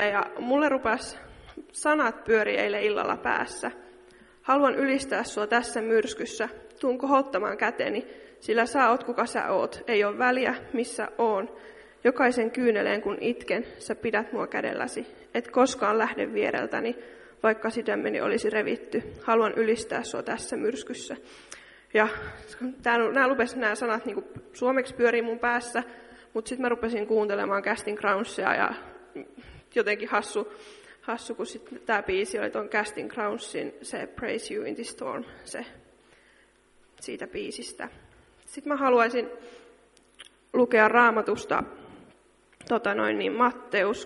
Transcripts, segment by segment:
Ja mulle rupesi sanat pyöri eilen illalla päässä. Haluan ylistää sua tässä myrskyssä. Tuun kohottamaan käteni, sillä sä oot kuka sä oot. Ei ole väliä, missä oon. Jokaisen kyyneleen kun itken, sä pidät mua kädelläsi. Et koskaan lähde viereltäni, vaikka sydämeni olisi revitty. Haluan ylistää sua tässä myrskyssä. Ja nämä sanat niin suomeksi pyörii mun päässä, mutta sitten mä rupesin kuuntelemaan Casting Crownsia ja jotenkin hassu kun sitten tämä biisi oli tuon Casting Crownsin se Praise You in the Storm, se siitä biisistä. Sitten mä haluaisin lukea Raamatusta Matteus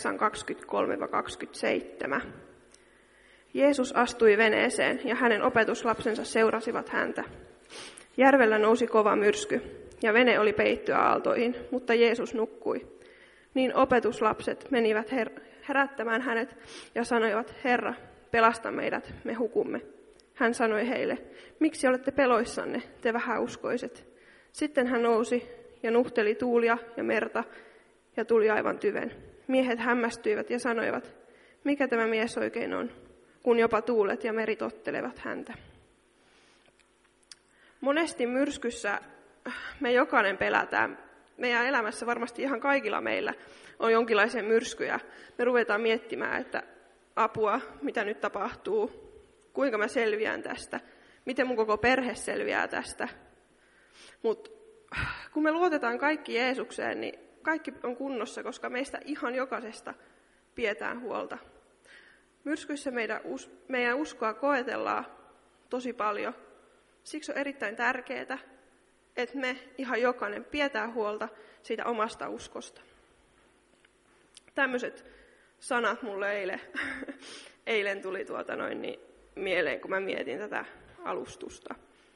8:23-27. Jeesus astui veneeseen ja hänen opetuslapsensa seurasivat häntä. Järvellä nousi kova myrsky ja vene oli peittyä aaltoihin, mutta Jeesus nukkui. Niin opetuslapset menivät herättämään hänet ja sanoivat, Herra, pelasta meidät, me hukumme. Hän sanoi heille, miksi olette peloissanne, te vähäuskoiset? Sitten hän nousi ja nuhteli tuulia ja merta ja tuli aivan tyven. Miehet hämmästyivät ja sanoivat, mikä tämä mies oikein on, kun jopa tuulet ja meri tottelevat häntä. Monesti myrskyssä me jokainen pelätään. Meidän elämässä varmasti ihan kaikilla meillä on jonkinlaisia myrskyjä. Me ruvetaan miettimään, että apua, mitä nyt tapahtuu, kuinka mä selviän tästä, miten mun koko perhe selviää tästä. Mutta kun me luotetaan kaikki Jeesukseen, niin kaikki on kunnossa, koska meistä ihan jokaisesta pidetään huolta. Myrskyissä meidän uskoa koetellaan tosi paljon. Siksi on erittäin tärkeää, että me ihan jokainen pidetään huolta siitä omasta uskosta. Tämmöiset sanat mulle eilen tuli mieleen, kun mä mietin tätä alustusta.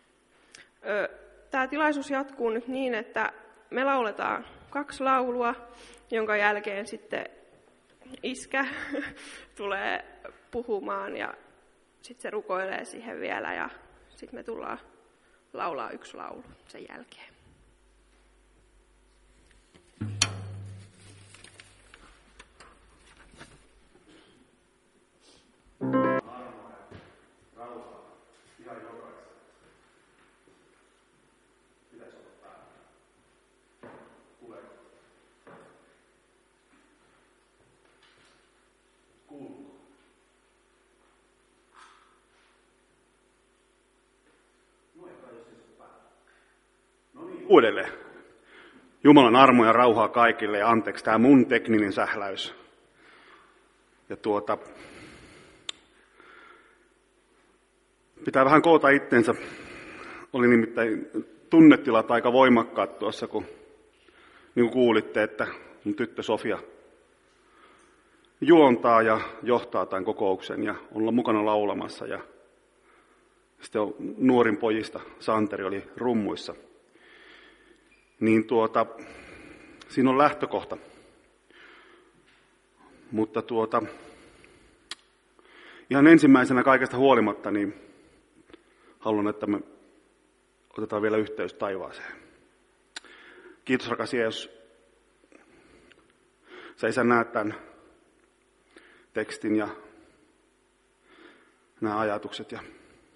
Tämä tilaisuus jatkuu nyt niin, että me lauletaan 2 laulua, jonka jälkeen sitten iskä tulee puhumaan ja sitten se rukoilee siihen vielä ja sitten me tullaan laulaa 1 laulu sen jälkeen. Uudelleen. Jumalan armoa ja rauhaa kaikille ja anteeksi tämä mun tekninen sähläys. Ja pitää vähän koota itsensä. Oli nimittäin tunnetilat aika voimakkaat tuossa, kun niin kuin kuulitte, että mun tyttö Sofia juontaa ja johtaa tämän kokouksen ja olla mukana laulamassa. Ja sitten nuorin pojista Santeri oli rummuissa. Niin siinä on lähtökohta. Mutta ihan ensimmäisenä kaikesta huolimatta, niin haluan, että me otetaan vielä yhteys taivaaseen. Kiitos rakas Jeesus. Sä Isä näet tämän tekstin ja nämä ajatukset. Ja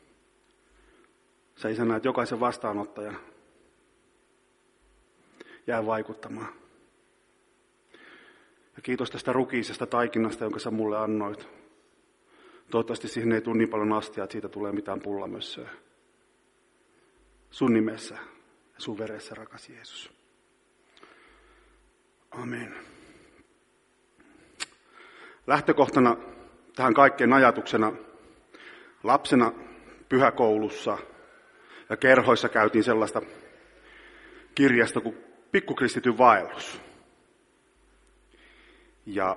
sä Isä näet jokaisen vastaanottajan. Jää vaikuttamaan. Ja kiitos tästä rukiisesta taikinasta, jonka sä mulle annoit. Toivottavasti siihen ei tule niin paljon astia, että siitä tulee mitään pullamössöä. Sun nimessä ja sun veressä, rakas Jeesus. Amen. Lähtökohtana tähän kaikkeen ajatuksena lapsena pyhäkoulussa ja kerhoissa käytiin sellaista kirjasta kuin Pikkukristityn vaellus. Ja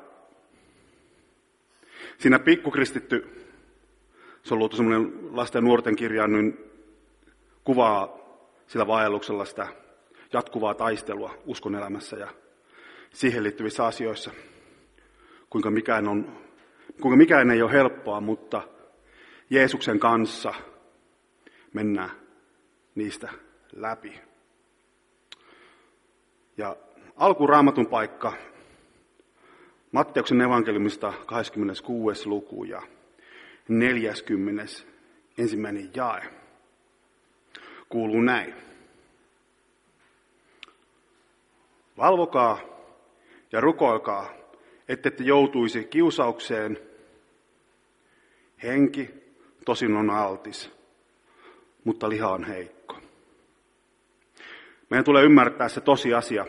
siinä Pikkukristitty, se on luotu semmoinen lasten ja nuorten kirja, niin kuvaa sillä vaelluksella sitä jatkuvaa taistelua uskon elämässä ja siihen liittyvissä asioissa. Kuinka mikään ei ole helppoa, mutta Jeesuksen kanssa mennään niistä läpi. Ja alkuraamatun paikka Matteuksen evankeliumista 26. luku ja 41. jae kuuluu näin. Valvokaa ja rukoilkaa, ettette joutuisi kiusaukseen. Henki tosin on altis, mutta liha on heikko. Meidän tulee ymmärtää se tosiasia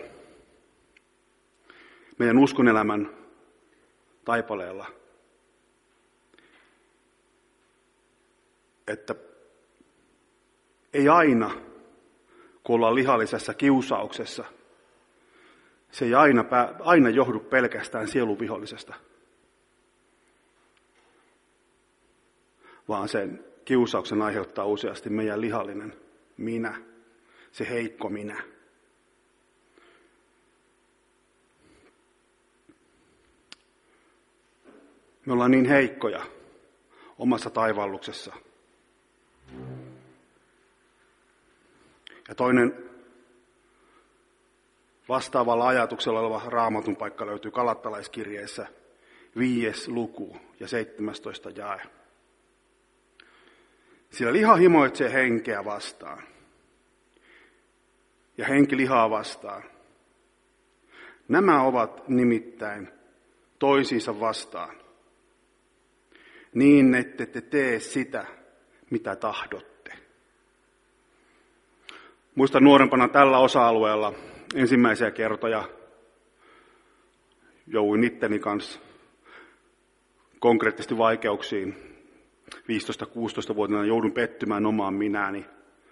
meidän uskonelämän taipaleella, että ei aina, kun ollaan lihallisessa kiusauksessa, se ei aina johdu pelkästään sieluvihollisesta, vaan sen kiusauksen aiheuttaa useasti meidän lihallinen minä, se heikko minä. Me ollaan niin heikkoja omassa taivalluksessa. Ja toinen vastaavalla ajatuksella oleva Raamatun paikka löytyy Galattalaiskirjeessä 5. luku ja 17. jae. Sillä liha himoitsee henkeä vastaan ja henki lihaa vastaan. Nämä ovat nimittäin toisiinsa vastaan, niin ette te tee sitä, mitä tahdotte. Muistan nuorempana tällä osa-alueella ensimmäisiä kertoja jouduin itteni kanssa konkreettisesti vaikeuksiin. 15-16-vuotiaana joudun pettymään omaan minääni,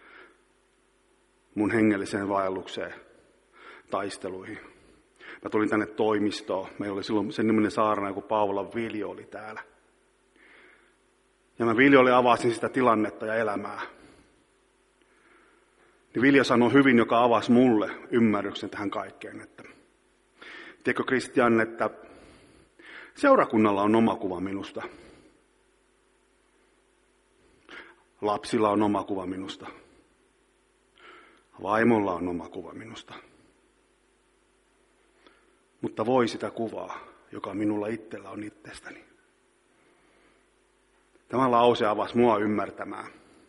mun hengelliseen vaellukseen, taisteluihin. Mä tulin tänne toimistoon. Meillä oli silloin sen niminen saarnaaja, kun Paavolan Viljo oli täällä. Ja mä Viljolle avasin sitä tilannetta ja elämää. Niin Viljo sanoi hyvin, joka avasi mulle ymmärryksen tähän kaikkeen, että tiedätkö Kristian, että seurakunnalla on oma kuva minusta. Lapsilla on oma kuva minusta. Vaimolla on oma kuva minusta. Mutta voi sitä kuvaa, joka minulla itsellä on itsestäni. Tämä lause avasi mua ymmärtämään,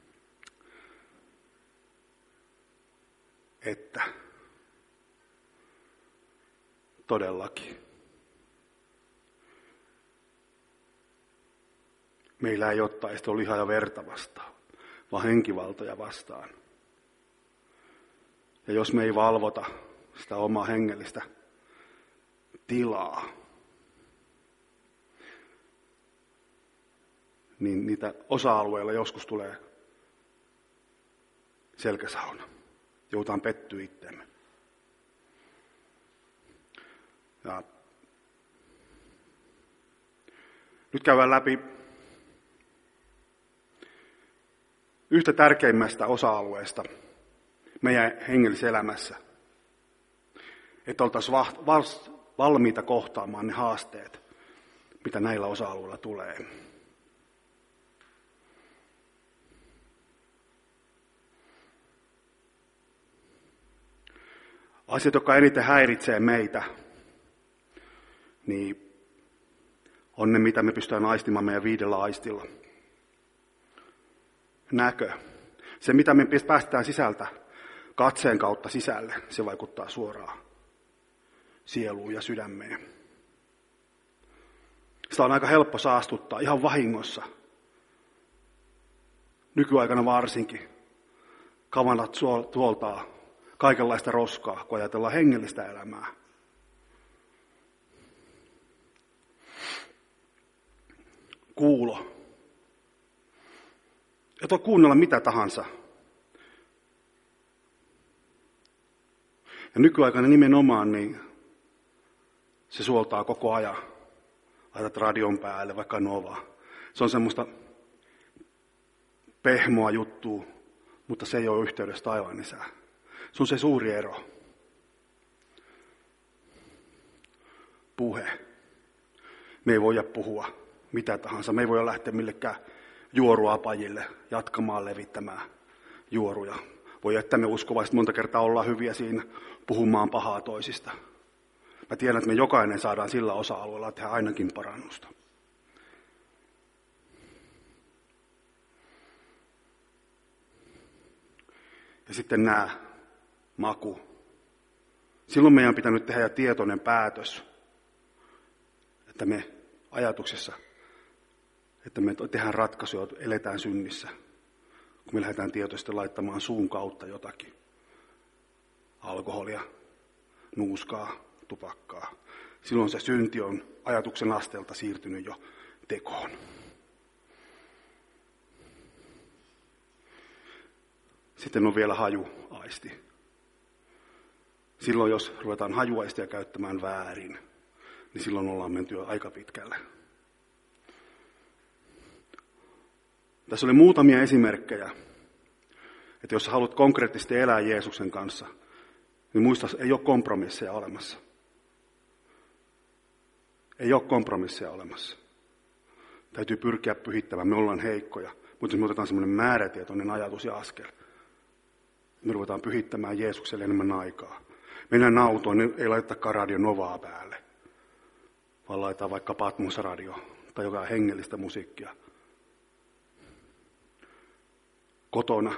että todellakin meillä ei ole taistelu lihaa ja verta vastaan, vaan henkivaltoja vastaan. Ja jos me ei valvota sitä omaa hengellistä tilaa, niin niitä osa-alueilla joskus tulee selkäsauna. Joudutaan pettyä itseemme. Ja nyt käydään läpi yhtä tärkeimmästä osa-alueesta meidän hengellisessä elämässä. Että oltaisiin valmiita kohtaamaan ne haasteet, mitä näillä osa-alueilla tulee. Asiat, jotka eniten häiritsee meitä, niin on ne, mitä me pystytään aistimaan meidän 5 aistilla. Näkö. Se, mitä me päästään sisältä katseen kautta sisälle, se vaikuttaa suoraan sieluun ja sydämeen. Sitä on aika helppo saastuttaa ihan vahingossa. Nykyaikana varsinkin kamanat tuoltaa kaikenlaista roskaa, kun ajatellaan hengellistä elämää. Kuulo. Et voi kuunnella mitä tahansa. Ja nykyaikana nimenomaan niin se suoltaa koko ajan. Laitat radion päälle, vaikka Nova. Se on semmoista pehmoa juttua, mutta se ei ole yhteydessä taivaan isään. Se on se suuri ero. Puhe. Me ei voida puhua mitä tahansa. Me ei voida lähteä millekään juoruapajille jatkamaan levittämään juoruja. Voi että me uskovaiset monta kertaa ollaan hyviä siinä puhumaan pahaa toisista. Mä tiedän, että me jokainen saadaan sillä osa-alueella tehdä ainakin parannusta. Ja sitten nämä maku. Silloin meidän on pitänyt tehdä tietoinen päätös, että me ajatuksessa, että me tehdään ratkaisuja, eletään synnissä, kun me lähdetään tietoisesti laittamaan suun kautta jotakin. Alkoholia, nuuskaa, tupakkaa. Silloin se synti on ajatuksen asteelta siirtynyt jo tekoon. Sitten on vielä hajuaisti. Silloin jos ruvetaan hajuaistia käyttämään väärin, niin silloin ollaan menty jo aika pitkälle. Tässä oli muutamia esimerkkejä, että jos haluat konkreettisesti elää Jeesuksen kanssa, niin muista, ei ole kompromisseja olemassa. Ei ole kompromisseja olemassa. Täytyy pyrkiä pyhittämään, me ollaan heikkoja, mutta jos me otetaan semmoinen määrätietoinen ajatus ja askel, me ruvetaan pyhittämään Jeesukselle enemmän aikaa. Mennään autoon, niin ei laitetakaan Radio Novaa päälle, vaan laitetaan vaikka Patmos-radio tai jotain hengellistä musiikkia. Kotona.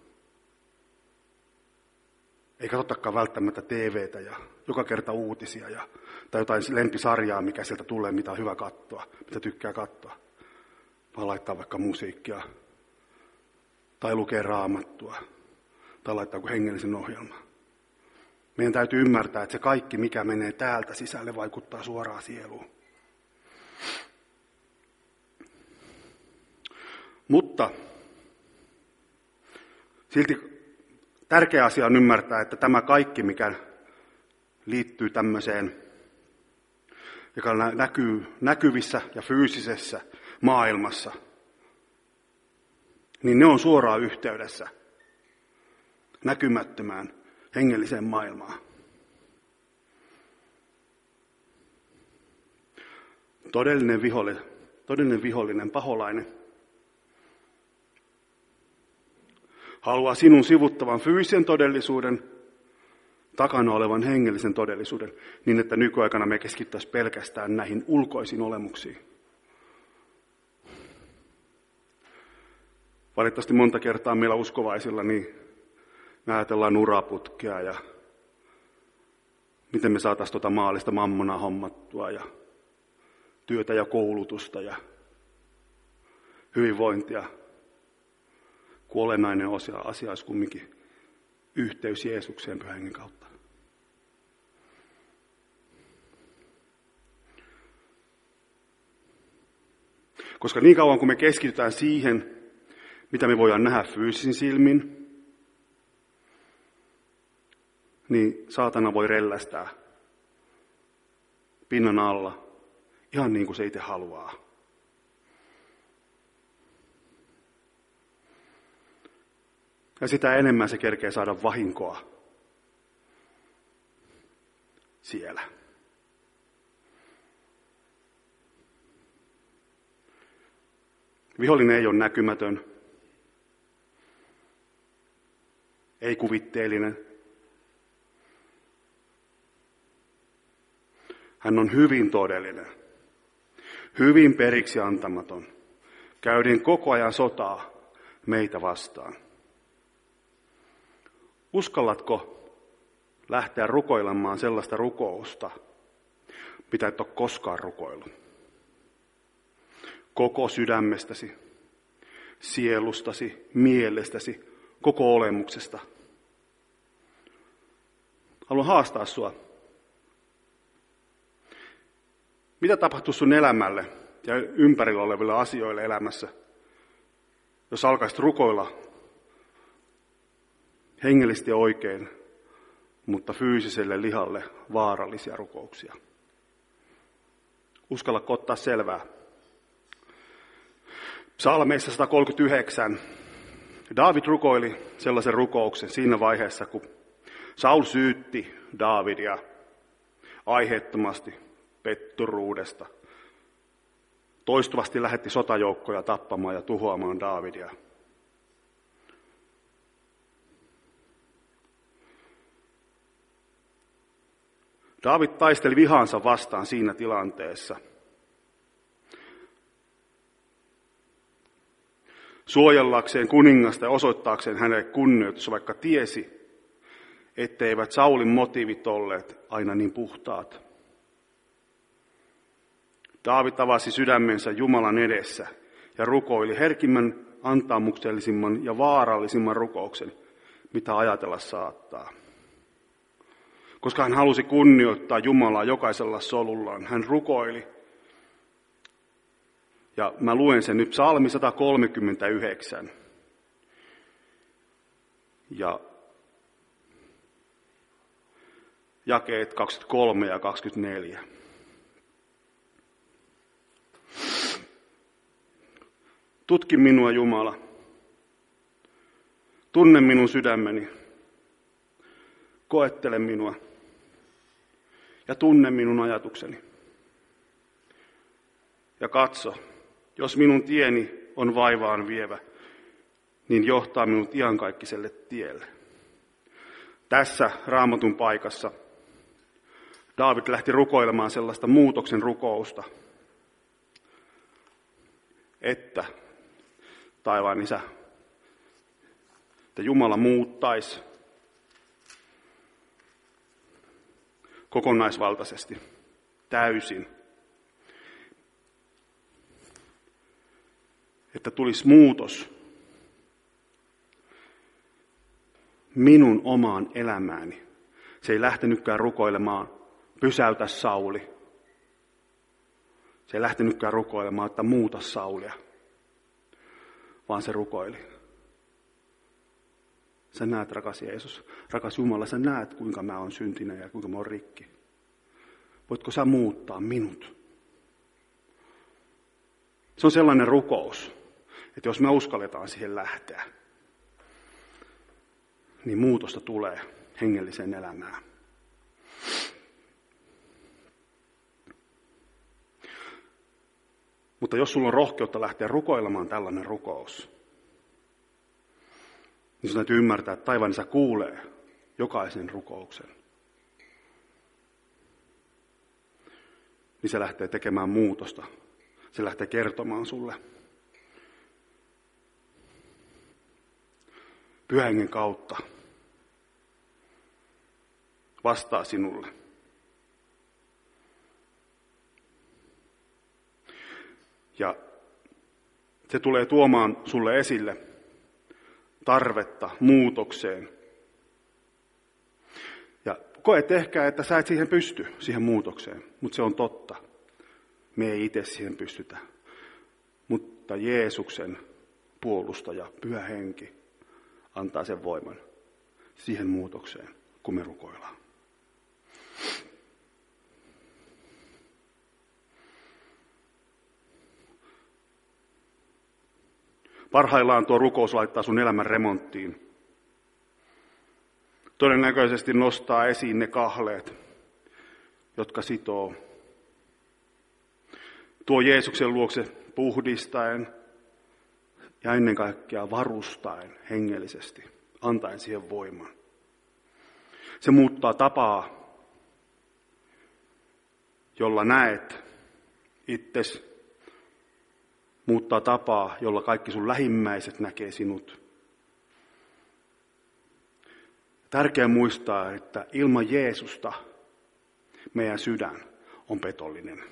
Ei katsotakaan välttämättä TVtä ja joka kerta uutisia tai jotain lempisarjaa, mikä sieltä tulee, mitä on hyvä katsoa, mitä tykkää katsoa. Vaan laittaa vaikka musiikkia tai lukee Raamattua tai laittaa joku hengellisen ohjelman. Meidän täytyy ymmärtää, että se kaikki, mikä menee täältä sisälle, vaikuttaa suoraan sieluun. Mutta silti tärkeä asia on ymmärtää, että tämä kaikki, mikä liittyy tämmöiseen, joka näkyy näkyvissä ja fyysisessä maailmassa, niin ne on suoraan yhteydessä näkymättömään hengelliseen maailmaan. Todellinen vihollinen, paholainen, haluaa sinun sivuttavan fyysisen todellisuuden takana olevan hengellisen todellisuuden, niin että nykyaikana me keskittäisiin pelkästään näihin ulkoisiin olemuksiin. Valitettavasti monta kertaa meillä uskovaisilla niin me ajatellaan uraputkea ja miten me saataisiin maallista mammonaa hommattua ja työtä ja koulutusta ja hyvinvointia. Kun olennainen asia olisi kumminkin yhteys Jeesukseen Pyhän Hengen kautta. Koska niin kauan kun me keskitytään siihen, mitä me voidaan nähdä fyysisin silmin, niin saatana voi rellästää pinnan alla ihan niin kuin se itse haluaa. Ja sitä enemmän se kerkee saada vahinkoa siellä. Vihollinen ei ole näkymätön, ei kuvitteellinen. Hän on hyvin todellinen, hyvin periksi antamaton, käyden koko ajan sotaa meitä vastaan. Uskallatko lähteä rukoilemaan sellaista rukousta, mitä et ole koskaan rukoillut? Koko sydämestäsi, sielustasi, mielestäsi, koko olemuksesta. Haluan haastaa sua. Mitä tapahtuu sun elämälle ja ympärillä oleville asioille elämässä, jos alkaisit rukoilla hengellisesti oikein, mutta fyysiselle lihalle vaarallisia rukouksia? Uskallatko ottaa selvää? Psalmeissa 139 Daavid rukoili sellaisen rukouksen siinä vaiheessa, kun Saul syytti Daavidia aiheettomasti petturuudesta. Toistuvasti lähetti sotajoukkoja tappamaan ja tuhoamaan Daavidia. Daavid taisteli vihansa vastaan siinä tilanteessa. Suojellakseen kuningasta ja osoittaakseen hänelle kunnioitus, vaikka tiesi, etteivät Saulin motiivit olleet aina niin puhtaat. Daavid avasi sydämensä Jumalan edessä ja rukoili herkimmän, antaamuksellisimman ja vaarallisimman rukouksen, mitä ajatella saattaa. Koska hän halusi kunnioittaa Jumalaa jokaisella solullaan, hän rukoili. Ja mä luen sen nyt psalmi 139. Ja jakeet 23 ja 24. Tutki minua, Jumala. Tunne minun sydämeni. Koettele minua. Ja tunne minun ajatukseni. Ja katso, jos minun tieni on vaivaan vievä, niin johtaa minut iankaikkiselle tielle. Tässä Raamatun paikassa Daavid lähti rukoilemaan sellaista muutoksen rukousta, että taivaan Isä, että Jumala muuttaisi kokonaisvaltaisesti, täysin. Että tulisi muutos minun omaan elämääni. Se ei lähtenytkään rukoilemaan, pysäytä Sauli. Se ei lähtenytkään rukoilemaan, että muuta Saulia, vaan se rukoili. Sä näet, rakas Jeesus, rakas Jumala, sä näet, kuinka mä oon syntinen ja kuinka mä oon rikki. Voitko sä muuttaa minut? Se on sellainen rukous, että jos me uskalletaan siihen lähteä, niin muutosta tulee hengelliseen elämään. Mutta jos sulla on rohkeutta lähteä rukoilemaan tällainen rukous, niin sun täytyy ymmärtää, että taivaan Isä kuulee jokaisen rukouksen. Niin se lähtee tekemään muutosta. Se lähtee kertomaan sulle. Pyhän Hengen kautta vastaa sinulle. Ja se tulee tuomaan sulle esille tarvetta muutokseen. Ja koet ehkä, että sä et siihen pysty, siihen muutokseen, mutta se on totta. Me ei itse siihen pystytä. Mutta Jeesuksen puolustaja, Pyhä Henki, antaa sen voiman siihen muutokseen, kun me rukoillaan. Parhaillaan tuo rukous laittaa sun elämän remonttiin. Todennäköisesti nostaa esiin ne kahleet, jotka sitoo. Tuo Jeesuksen luokse puhdistaen ja ennen kaikkea varustaen hengellisesti, antaen siihen voiman. Se muuttaa tapaa, jolla näet itsesi. Muuttaa tapaa, jolla kaikki sun lähimmäiset näkee sinut. Tärkeää muistaa, että ilman Jeesusta meidän sydän on petollinen.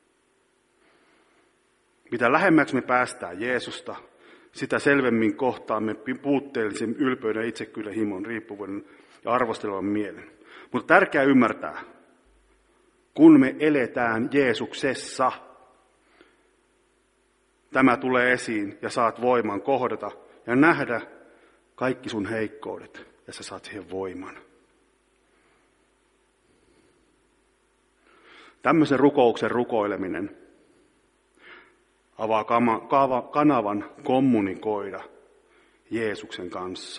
Mitä lähemmäksi me päästään Jeesusta, sitä selvemmin kohtaamme puutteellisen ylpeyden, itsekkyyden, himon, riippuvuuden ja arvostelevan mielen. Mutta tärkeää ymmärtää, kun me eletään Jeesuksessa, tämä tulee esiin ja saat voiman kohdata ja nähdä kaikki sun heikkoudet ja sä saat siihen voiman. Tämmöisen rukouksen rukoileminen avaa kanavan kommunikoida Jeesuksen kanssa.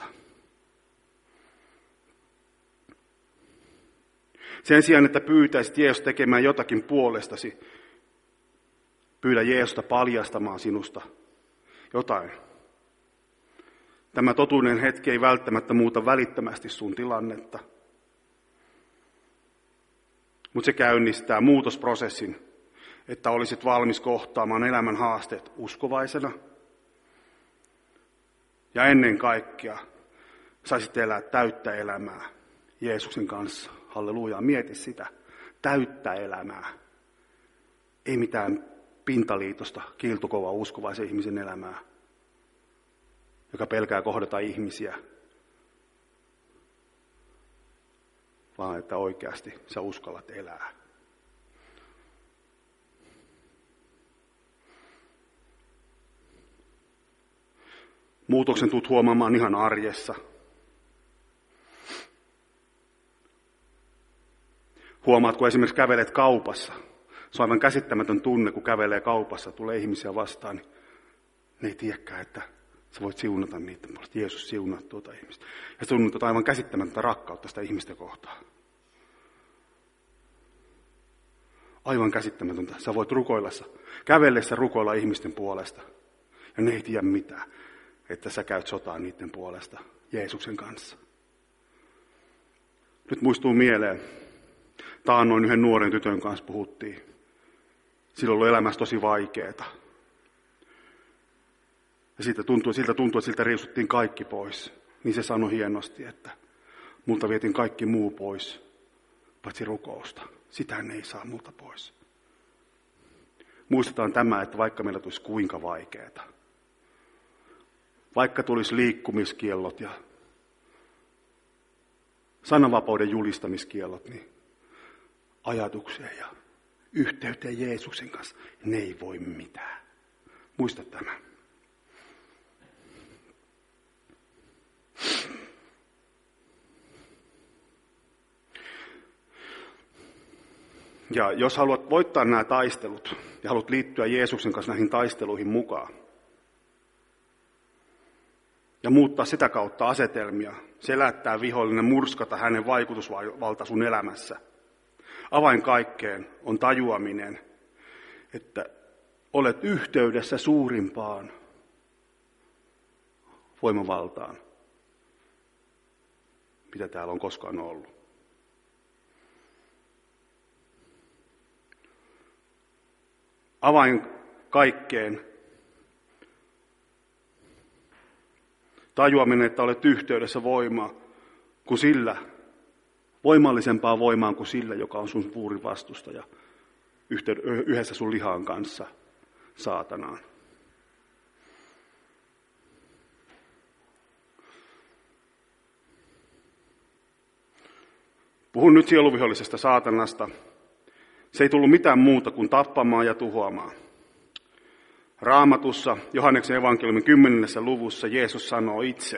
Sen sijaan, että pyytäisit Jeesusta tekemään jotakin puolestasi, pyydä Jeesusta paljastamaan sinusta jotain. Tämä totuuden hetki ei välttämättä muuta välittömästi sun tilannetta, Mutta se käynnistää muutosprosessin, että olisit valmis kohtaamaan elämän haasteet uskovaisena. Ja ennen kaikkea saisit elää täyttä elämää Jeesuksen kanssa. Halleluja, mieti sitä. Täyttä elämää. Ei mitään pintaliitosta, kiiltokovaa uskovaisen ihmisen elämää, joka pelkää kohdata ihmisiä, vaan että oikeasti sä uskallat elää. Muutoksen tulet huomaamaan ihan arjessa. Huomaat, kun esimerkiksi kävelet kaupassa. Se on aivan käsittämätön tunne, kun kävelee kaupassa, tulee ihmisiä vastaan, niin ne ei tiedäkään, että sä voit siunata niitä puolesta. Jeesus siunaa tuota ihmistä. Ja se on aivan käsittämätöntä rakkautta sitä ihmistä kohtaan. Aivan käsittämätöntä. Sä voit kävellessä rukoilla ihmisten puolesta. Ja ne ei tiedä mitään, että sä käyt sotaan niiden puolesta Jeesuksen kanssa. Nyt muistuu mieleen, taannoin yhden nuoren tytön kanssa puhuttiin. Silloin oli elämässä tosi vaikeaa. Ja siltä tuntui, että siltä riisuttiin kaikki pois. Niin se sanoi hienosti, että multa vietiin kaikki muu pois, paitsi rukousta. Sitähän ei saa multa pois. Muistetaan tämä, että vaikka meillä tulisi kuinka vaikeaa, vaikka tulisi liikkumiskiellot ja sananvapauden julistamiskiellot, niin ajatukseen ja yhteyteen Jeesuksen kanssa, ne ei voi mitään. Muista tämä. Ja jos haluat voittaa nämä taistelut ja haluat liittyä Jeesuksen kanssa näihin taisteluihin mukaan ja muuttaa sitä kautta asetelmia, selättää vihollinen, murskata hänen vaikutusvalta sun elämässä. Avain kaikkeen on tajuaminen, että olet yhteydessä suurimpaan voimavaltaan, mitä täällä on koskaan ollut. Avain kaikkeen. Tajuaminen, että olet yhteydessä voimallisempaan voimaan kuin sillä, joka on sun suuri vastustaja yhdessä sun lihan kanssa, saatanaan. Puhun nyt sieluvihollisesta saatanasta. Se ei tullut mitään muuta kuin tappamaan ja tuhoamaan. Raamatussa, Johanneksen evankeliumin 10. luvussa Jeesus sanoo itse,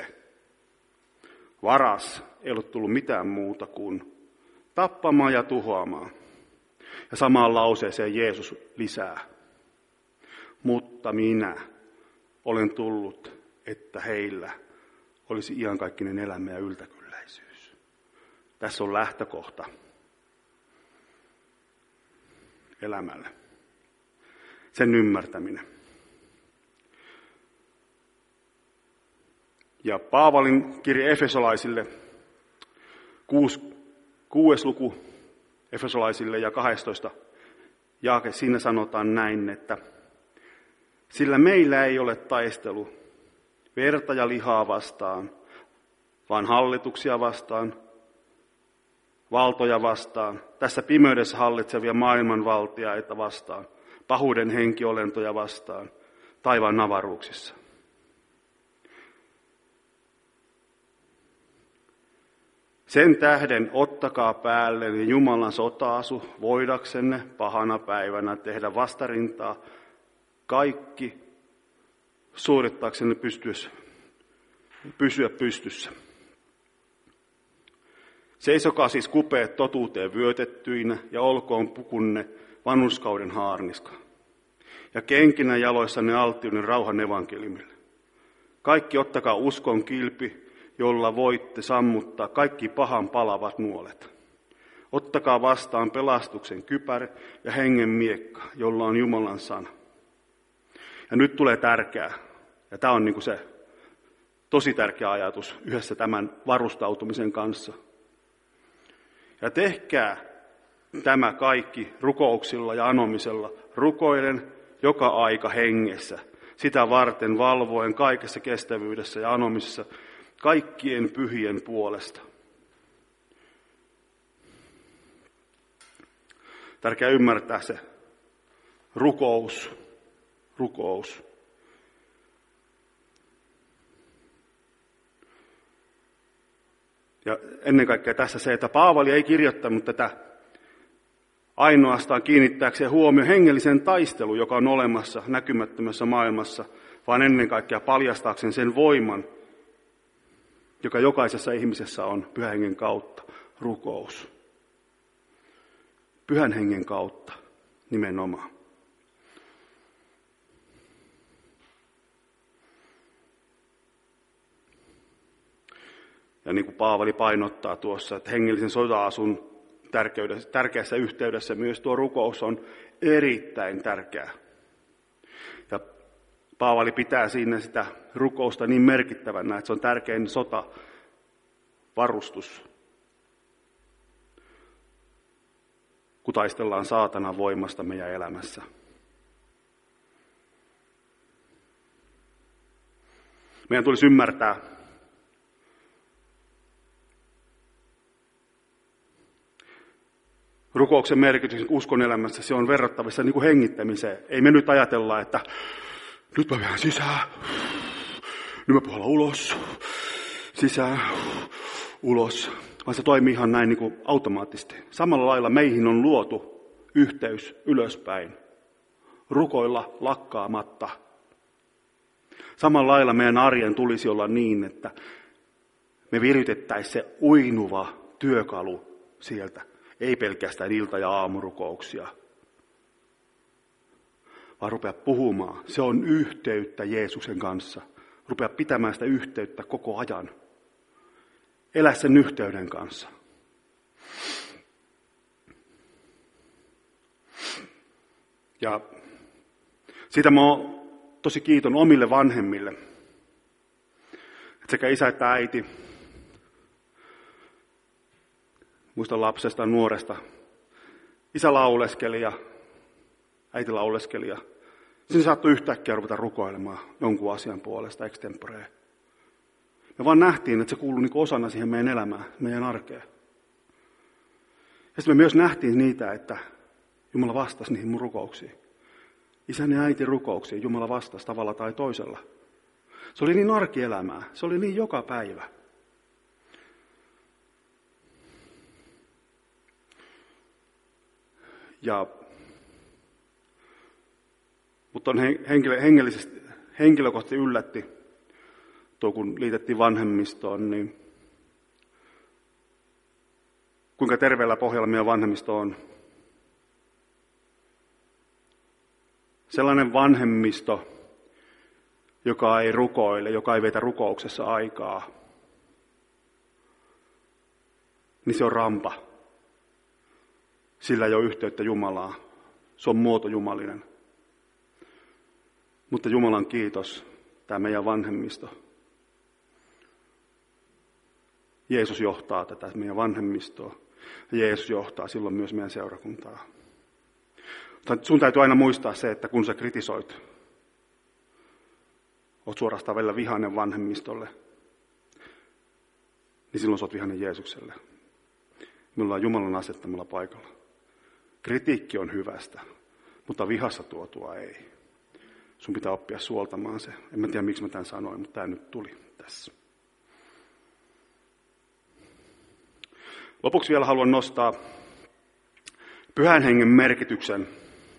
varas ei ollut tullut mitään muuta kuin tappamaan ja tuhoamaan. Ja samaan lauseeseen Jeesus lisää, mutta minä olen tullut, että heillä olisi iankaikkinen elämä ja yltäkylläisyys. Tässä on lähtökohta elämälle. Sen ymmärtäminen. Ja Paavalin kirje Efesolaisille, 6. luku Efesolaisille ja 12 jaake, siinä sanotaan näin, että sillä meillä ei ole taistelu verta ja lihaa vastaan, vaan hallituksia vastaan, valtoja vastaan, tässä pimeydessä hallitsevia maailmanvaltiaita vastaan, pahuuden henkiolentoja vastaan, taivaan avaruuksissa. Sen tähden ottakaa päälle Jumalan sota-asu, voidaksenne pahana päivänä tehdä vastarintaa kaikki suorittaaksenne pysyä pystyssä. Seisokaa siis kupeet totuuteen vyötettyinä ja olkoon pukunne vanhurskauden haarniska. Ja kenkinä jaloissanne alttiuden rauhan evankeliumille. Kaikki ottakaa uskon kilpi, jolla voitte sammuttaa kaikki pahan palavat nuolet. Ottakaa vastaan pelastuksen kypärä ja hengen miekka, jolla on Jumalan sana. Ja nyt tulee tärkeää, ja tämä on se tosi tärkeä ajatus yhdessä tämän varustautumisen kanssa. Ja tehkää tämä kaikki rukouksilla ja anomisella, rukoilen joka aika hengessä, sitä varten valvoen kaikessa kestävyydessä ja anomisessa kaikkien pyhien puolesta. Tärkeää ymmärtää se rukous. Ja ennen kaikkea tässä se, että Paavali ei kirjoittanut tätä ainoastaan kiinnittääkseen huomioon hengellisen taistelun, joka on olemassa näkymättömässä maailmassa, vaan ennen kaikkea paljastaakseen sen voiman, joka jokaisessa ihmisessä on Pyhän Hengen kautta, rukous. Pyhän Hengen kautta nimenomaan. Ja niin kuin Paavali painottaa tuossa, että hengellisen sota-asun tärkeässä yhteydessä myös tuo rukous on erittäin tärkeää. Ja Paavali pitää siinä sitä rukousta niin merkittävänä, että se on tärkein sotavarustus, kun taistellaan saatanan voimasta meidän elämässä. Meidän tulisi ymmärtää, rukouksen merkitys uskon elämässä, se on verrattavissa niin kuin hengittämiseen. Ei me nyt ajatella, että nyt mä vähän sisään, nyt mä puhallan ulos, sisään, ulos, vaan se toimii ihan näin niin kuin automaattisesti. Samalla lailla meihin on luotu yhteys ylöspäin, rukoilla lakkaamatta. Samalla lailla meidän arjen tulisi olla niin, että me viritettäisiin se uinuva työkalu sieltä. Ei pelkästään ilta- ja aamurukouksia, vaan rupea puhumaan. Se on yhteyttä Jeesuksen kanssa. Rupea pitämään sitä yhteyttä koko ajan. Elä sen yhteyden kanssa. Ja siitä mä oon tosi kiiton omille vanhemmille. Sekä isä että äiti. Muistan lapsesta nuoresta. Isä lauleskeli ja äiti lauleskeli. Ja siinä saattoi yhtäkkiä ruveta rukoilemaan jonkun asian puolesta extemporeen. Me vaan nähtiin, että se kuului niin osana siihen meidän elämään, meidän arkeen. Ja sitten me myös nähtiin niitä, että Jumala vastasi niihin mun rukouksiin. Isän ja äitin rukouksiin Jumala vastasi tavalla tai toisella. Se oli niin arkielämää, se oli niin joka päivä. Mutta on henkilökohtaisesti yllätti, tuo kun liitettiin vanhemmistoon, niin kuinka terveellä pohjalla meidän vanhemmisto on. Sellainen vanhemmisto, joka ei rukoile, joka ei vetä rukouksessa aikaa, niin se on rampa. Sillä ei ole yhteyttä Jumalaan. Se on muotojumalinen. Mutta Jumalan kiitos, tämä meidän vanhemmisto. Jeesus johtaa tätä meidän vanhemmistoa. Ja Jeesus johtaa silloin myös meidän seurakuntaa. Sun täytyy aina muistaa se, että kun sä kritisoit, oot suorastaan välillä vihainen vanhemmistolle, niin silloin sä oot vihainen Jeesukselle. Me ollaan Jumalan asettamalla paikalla. Kritiikki on hyvästä, mutta vihassa tuotua ei. Sun pitää oppia suoltamaan se. En mä tiedä, miksi mä tämän sanoin, mutta tämä nyt tuli tässä. Lopuksi vielä haluan nostaa Pyhän Hengen merkityksen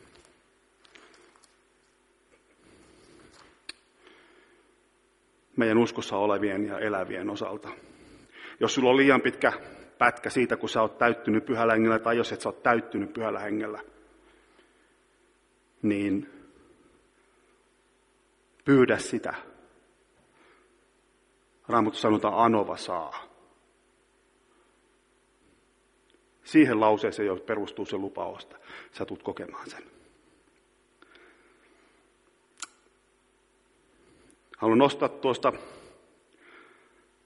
meidän uskossa olevien ja elävien osalta. Jos sulla on liian pitkä pätkä siitä, kun sä oot täyttynyt Pyhällä Hengellä, tai jos et sä oot täyttynyt Pyhällä Hengellä, niin pyydä sitä. Raamattu sanotaan anova saa. Siihen lauseeseen jo perustuu se lupaus, että sä tulet kokemaan sen. Haluan nostaa tuosta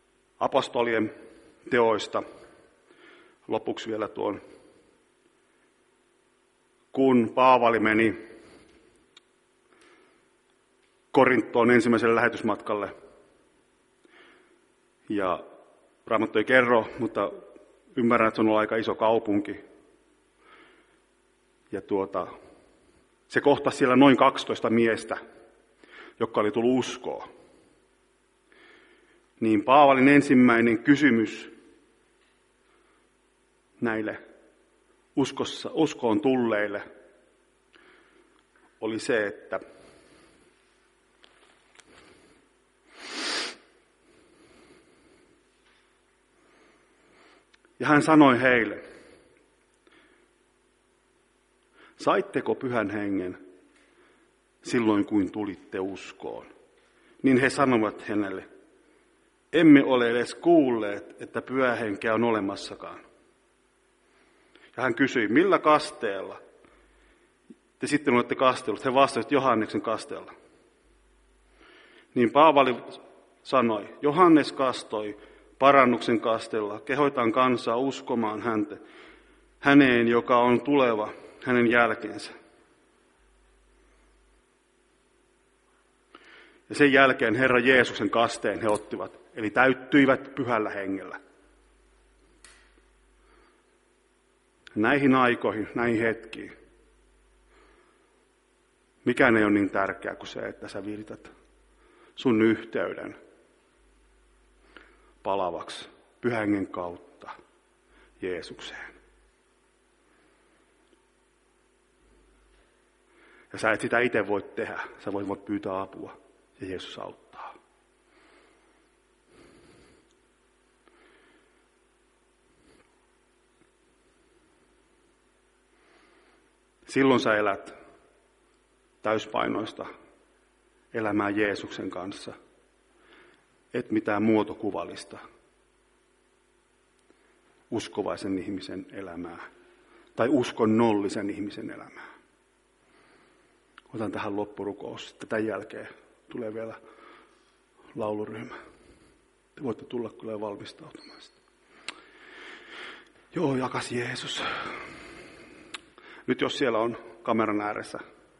apostolien teoista lopuksi vielä tuon kun Paavali meni Korinttoon ensimmäiselle lähetysmatkalle. Ja Raamattu ei kerro, mutta ymmärrän, että se on ollut aika iso kaupunki. Ja se kohtasi siellä noin 12 miestä, jotka oli tullut uskoon. Niin Paavalin ensimmäinen kysymys näille uskoon tulleille oli se, että ja hän sanoi heille, saitteko Pyhän Hengen silloin, kun tulitte uskoon? Niin he sanovat hänelle, emme ole edes kuulleet, että Pyhä Henkeä on olemassakaan. Ja hän kysyi, millä kasteella? Te sitten olette kastellut. He vastasivat Johanneksen kasteella. Niin Paavali sanoi, Johannes kastoi parannuksen kasteella. Kehoitan kansaa uskomaan häneen, joka on tuleva hänen jälkeensä. Ja sen jälkeen Herra Jeesuksen kasteen he ottivat, eli täyttyivät Pyhällä Hengellä. Näihin aikoihin, näihin hetkiin, mikään ei ole niin tärkeää kuin se, että sä virität sun yhteyden palavaksi Pyhän Hengen kautta Jeesukseen. Ja sä et sitä itse voi tehdä, sä voit pyytää apua ja Jeesus auttaa. Silloin sä elät täyspainoista elämää Jeesuksen kanssa, et mitään muotokuvallista uskovaisen ihmisen elämää tai uskonnollisen ihmisen elämää. Otan tähän loppurukous, sitten tämän jälkeen tulee vielä lauluryhmä. Te voitte tulla kyllä valmistautumaan. Joo, jakas Jeesus. Nyt jos siellä on kameran ääressä,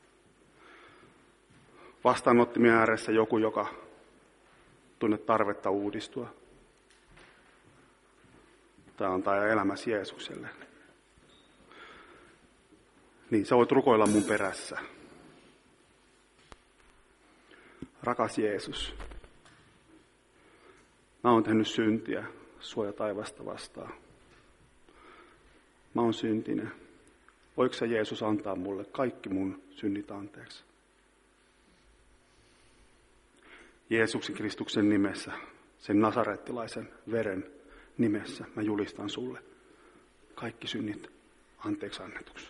vastaanottimien ääressä joku, joka tunne tarvetta uudistua tai antaa elämäsi Jeesukselle, niin sä voit rukoilla mun perässä. Rakas Jeesus, mä oon tehnyt syntiä sua ja taivasta vastaan. Mä oon syntinen. Voiko sä Jeesus antaa mulle kaikki mun synnit anteeksi? Jeesuksen Kristuksen nimessä, sen nasarettilaisen veren nimessä mä julistan sulle kaikki synnit anteeksi annetuksi.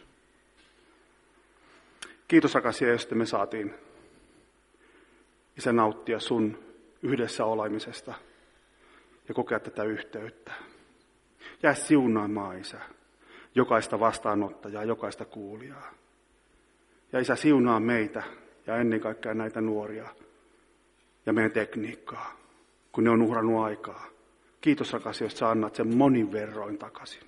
Kiitos rakas Jeesus, että me saatiin Isä nauttia sun yhdessä olemisesta ja kokea tätä yhteyttä. Jää siunaamaan Isä jokaista vastaanottajaa, jokaista kuulijaa. Ja Isä siunaa meitä ja ennen kaikkea näitä nuoria ja meidän tekniikkaa, kun ne on uhrannut aikaa. Kiitos rakas, jos sä annat sen monin verroin takaisin.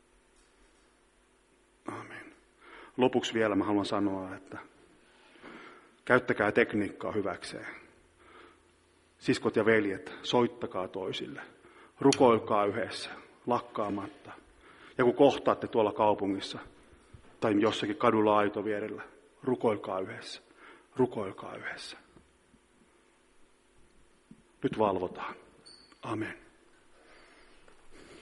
Amen. Lopuksi vielä mä haluan sanoa, että käyttäkää tekniikkaa hyväkseen. Siskot ja veljet, soittakaa toisille. Rukoilkaa yhdessä, lakkaamatta. Ja kun kohtaatte tuolla kaupungissa tai jossakin kadulla aitovierellä, rukoilkaa yhdessä. Rukoilkaa yhdessä. Nyt valvotaan. Amen.